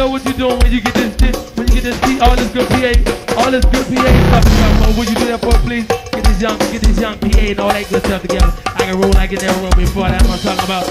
know what you're doing when you get this shit, when you get this P, all this good PA, all this good PA stuff together. Would you do that for please? Get this young PA and all that good stuff together. I can roll like it never rolled before. That's what I'm talking about.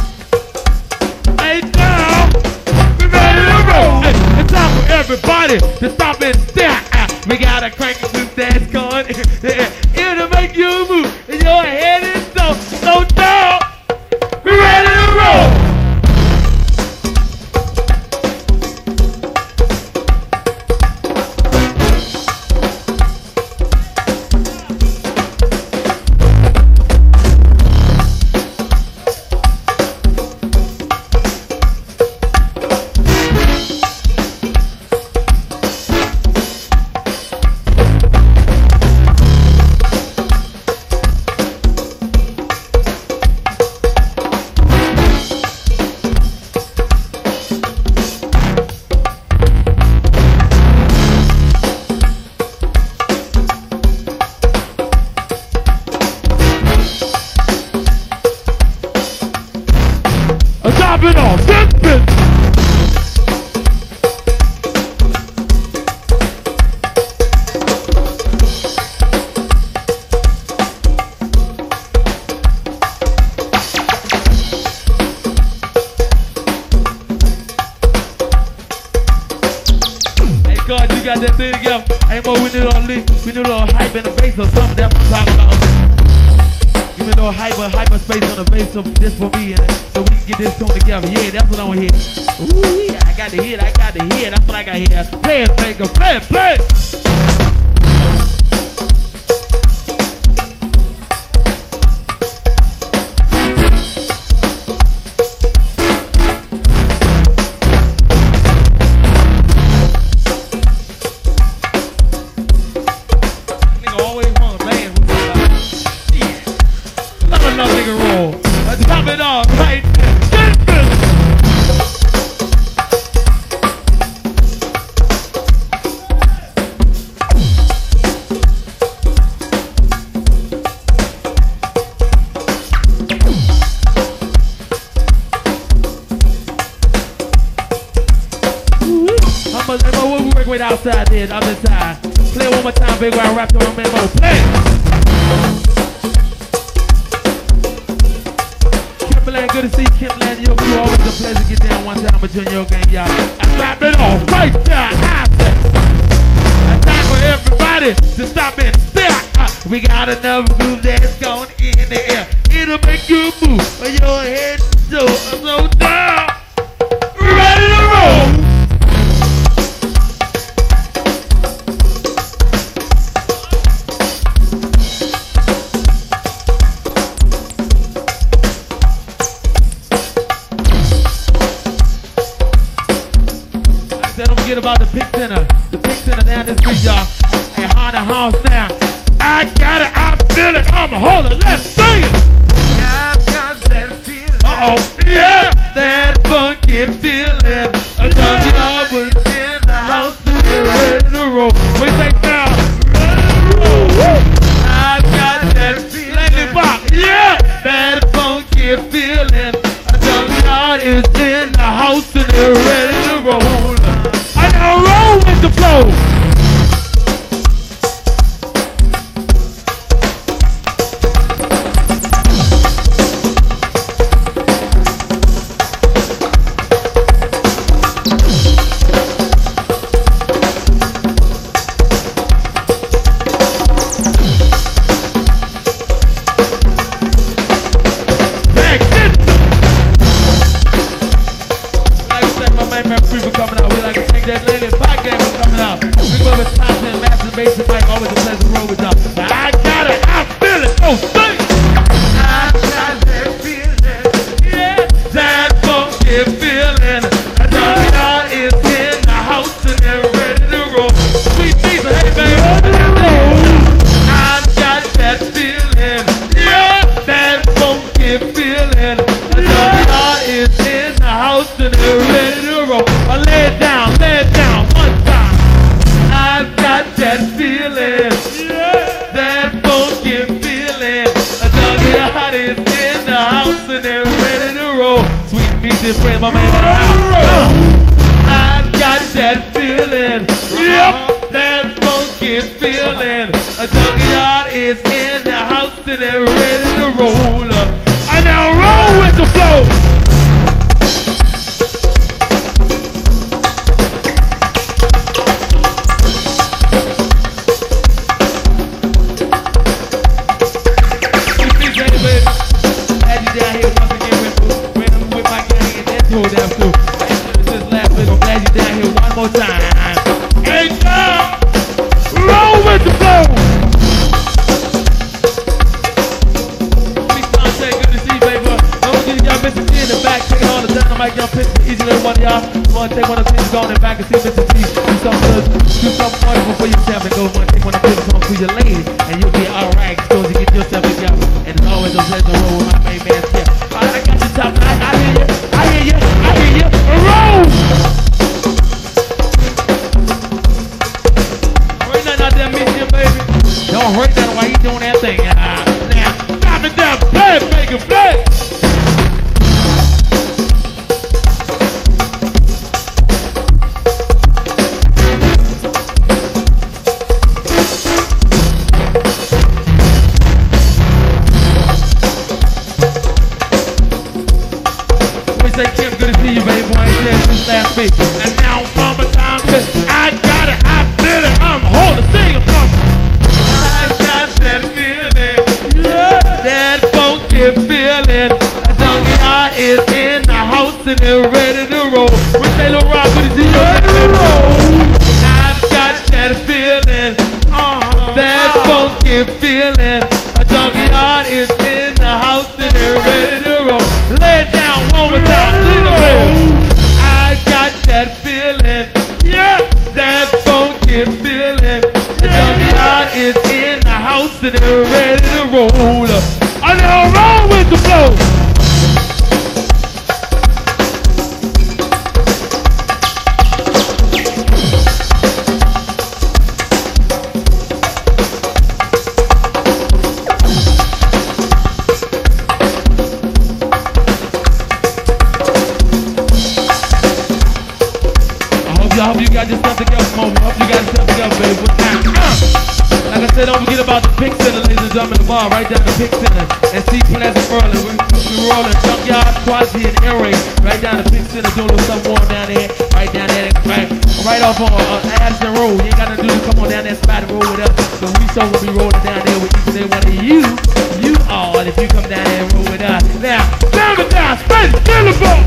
Hey now, we ready to roll. Hey, it's time for everybody to stop and stare. We got a crank loop that's going. It'll make you move. And your head is so down. We ready to roll. Dropping off this bitch. Hey God, you got that thing together. Ain't more, we need a little hype in the bass or something. That's what I'm talking about. Give me a little hyperspace on the bass of this for me, and so we can get this tune together. Yeah, that's what I want to hear. Ooh, yeah, I got to hear. That's what I got here. Play it, play it. Nigga always want to band with somebody. Yeah. Another nigga roll. Let's pop it off right there. What we work with outside there, the other side. Play it one more time, big while I rap the one man mode. Play it! Kimberland, good to see you, Kimberland. Yo, you always a pleasure to get down one time between your game, y'all. I slap it off right there. It's time for everybody to stop and stare. We got another groove that's going in the air. It'll make you move when your head so down. Ready to roll! Don't forget about the Pink Center. The Pink Center down this street, y'all. And Haunted House now. I got it, I feel it. Hold it, let's sing it. I've got that feeling. Uh-oh, yeah, that funky feeling. I thought y'all was in the house and you're ready to roll. We say now, ready to roll. I've got that feeling. Let me pop, yeah, that funky feeling. I thought y'all is in the house and you're ready to roll. Roll with the flow. Basic Mike, always a pleasure roll with y'all. I got it, I feel it, oh sing! I got that feeling, yeah, that funky feeling. I know y'all is in the house and they're ready to roll. Sweet Jesus, hey baby, I got that feeling, yeah, that funky feeling. I know y'all is in the house and they're ready to roll. Lay it down, one time. I've got that feeling, yeah, that funky feeling. I know the heart is in the house and they're ready to roll. Sweet music, friend, my man in the house. I've Yep, that funky feeling. A junkyard is in the house and they're ready to roll. And now roll with the flow. Glad you down here once again with my gang and that toe down too. Just laughing, I'm glad you down here one more time. Hey, now, roll with the flow. Good to see you, baby. Don't forget y'all Mr. T in the back, taking all the time. I might y'all pick each and every one of y'all. You want to take one of the pictures on in the back and see Mr. T do something wonderful for yourself and go take one of the pictures home for your lady, and you'll be alright. So you get yourself together. And it's always a pleasure to roll with my main man, Skip. Alright, I got you top tonight. I hear you. I hear you. I hear you. Roll! Hurry nothing out there, miss you, baby. Don't hurry nothing while you doing that thing. Now, stop it down. Play it, make it play. Say, Kim, good to see you, baby. Boy, I ain't said since last week. And now, mama, time, I got it, I feel it, I'm holding, sing it, mama. I got that feeling, yeah, that funky feeling. A junkyard is in the house and they're ready to roll. We say, Lil Rock, good to see you, ready to roll. I've got that feeling, that funky feeling. A junkyard is in the house and they're ready to roll. Lay it down one more time. I got that feeling, yeah, that funky feeling. The junkyard is in the house and they're ready to roll. And they'll roll with the flow. I hope you got yourself together, Mo. I hope you got yourself together, baby. What's that? Like I said, don't forget about the Pink Center, ladies and gentlemen, the bar right down the Pink Center. And see Pleasant Merlin. We're rolling Junkyard, Quasi, and Airway right down the Pink Center, doing a little something warm down there. Right down there, right off on Addison Road. You ain't got to do to come on down that spot and roll with us. So we so will be rolling down there with each and every one of you all, if you come down there and roll with us. Now, down the down, space, Billable.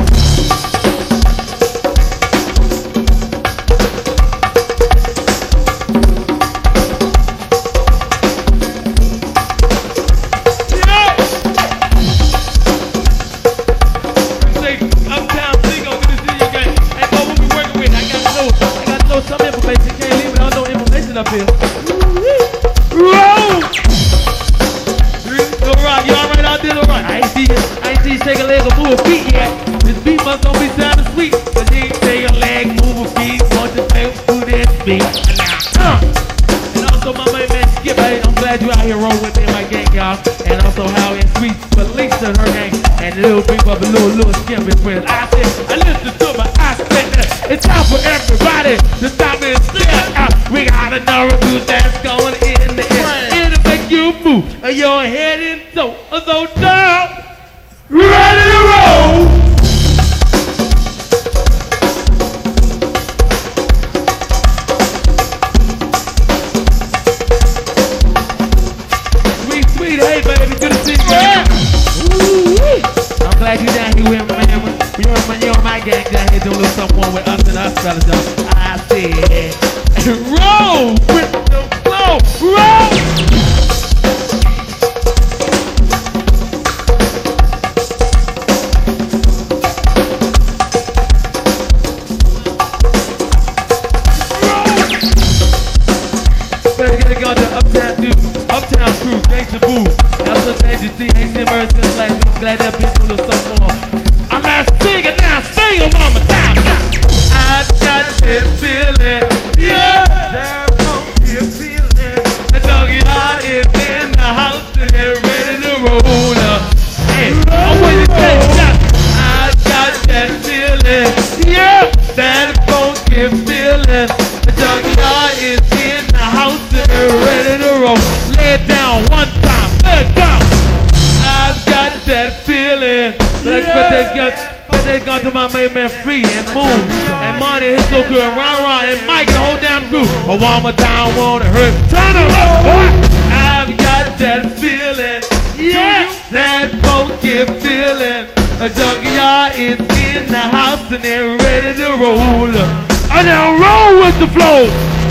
Some information, can't leave without no information up here. Roll! Lil Rock, you alright out there, Lil Rock? I ain't see you shake a leg or move a feet yet. This beat must don't be sounding sweet. Cause you ain't shake a leg, move a feet, want to play through this beat. And also my main man Skip, I'm glad you out here rolling with me and my gang, y'all. And also how and sweet Felicia and her gang. And the little big brother, little Skip and friends. I said, I listen to my I said that. It's time for everybody to stop and stare out. We got another dude that's going in the air. It'll make you move. Your head and so down. Ready to roll. Sweet, hey baby, good to see you. Yeah. I'm glad you down here with me, man. You're my gang down here doing a little something with us and us fellas, though. I said, roll with the flow, roll! Better get it going to Uptown Crew, thanks to Boo. That's what they see, ain't seen Mercy in the last week. I'm glad that bitch doing a little something more. I'm not singing now, sing it mama time. I got this feeling, yeah, that funky feeling. The junkyard is in the house and they're ready to roll up. Hey, I'm with you, I got that feeling, yeah, that funky feeling. feeling. The junkyard is in the house and they're ready to roll. Lay it down one time, let it go. I've got that feeling. But they got to my main man Free and Moon and Money hit so good, Ron and Mike the whole damn crew. A one more time won't hurt. Turn it up, boy. I've got that feeling. Yeah, that funky feeling. A junkyard is in the house and they're ready to roll. And now roll with the flow.